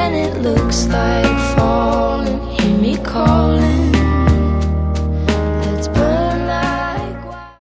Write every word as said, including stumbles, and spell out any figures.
when it looks like falling. Hear me calling.